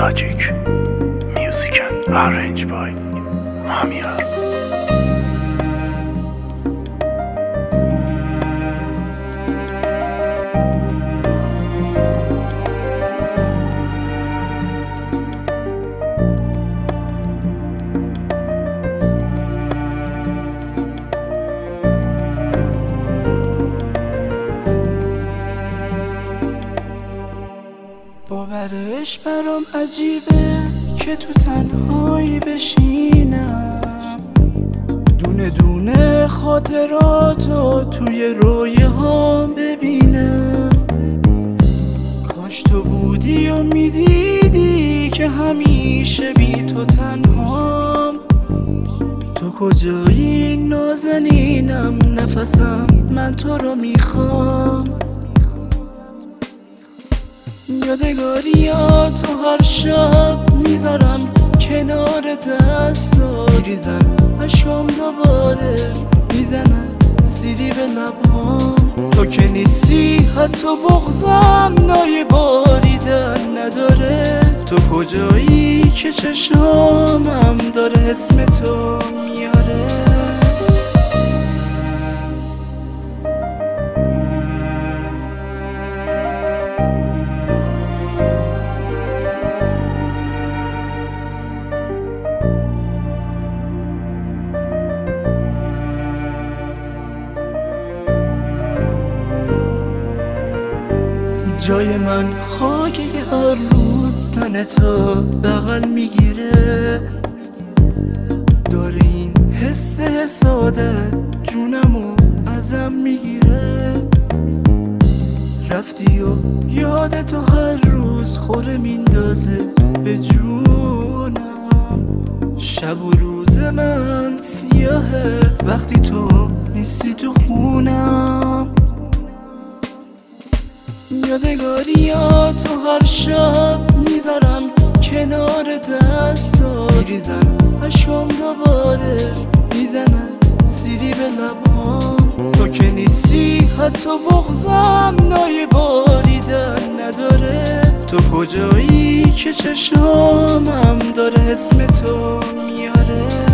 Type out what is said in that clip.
Logic. Music and arranged by Mamiar. باورش برام عجیبه که تو تنهایی بشینم، دونه دونه خاطراتو توی رویه ها ببینم. کاش تو بودی و میدیدی که همیشه بی تو تنهام. تو کجایی نازنینم، نفسم من تو رو میخوام. یادگاریاتو هر شب میذارم کنار دستا، میریزن اشکام دوباره میزنن سیری به لبهام. تو که نیستی حتی بغضم نای باریدن نداره. تو کجایی که چشامم داره اسم تو میاره. جای من خاکه که هر روز تن تو بغل میگیره. داره این حس حسادت جونمو ازم میگیره. رفتی و یاد تو هر روز خوره میندازه به جونم. شب و روز من سیاهه وقتی تو نیستی تو خونم. یادگاریاتو هر شب میذارم کنار دستا، میریزن اشکام دوباره میزنن سیری به لبهام. تو که نیستی حتی بغضم نای باریدن نداره. تو کجایی که چشامم داره اسم تو میاره.